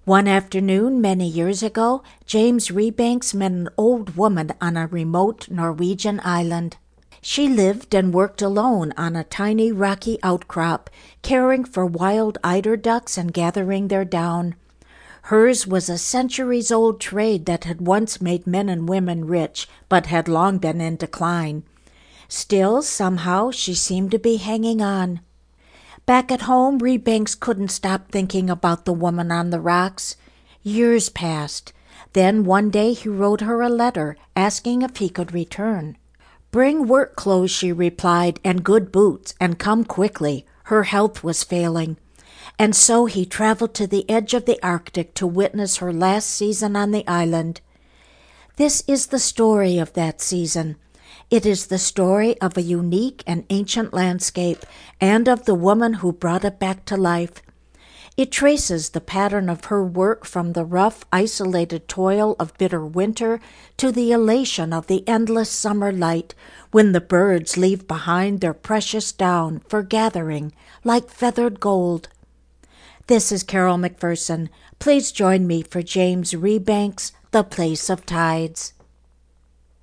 One afternoon many years ago, James Rebanks met an old woman on a remote Norwegian island. She lived and worked alone on a tiny rocky outcrop, caring for wild eider ducks and gathering their down. Hers was a centuries-old trade that had once made men and women rich, but had long been in decline. Still, somehow, she seemed to be hanging on. Back at home, Rebanks couldn't stop thinking about the woman on the rocks. Years passed. Then one day he wrote her a letter, asking if he could return. "Bring work clothes," she replied, "and good boots, and come quickly." Her health was failing. And so he traveled to the edge of the Arctic to witness her last season on the island. This is the story of that season. It is the story of a unique and ancient landscape and of the woman who brought it back to life. It traces the pattern of her work from the rough, isolated toil of bitter winter to the elation of the endless summer light when the birds leave behind their precious down for gathering like feathered gold. This is Carol McPherson. Please join me for James Rebanks' The Place of Tides.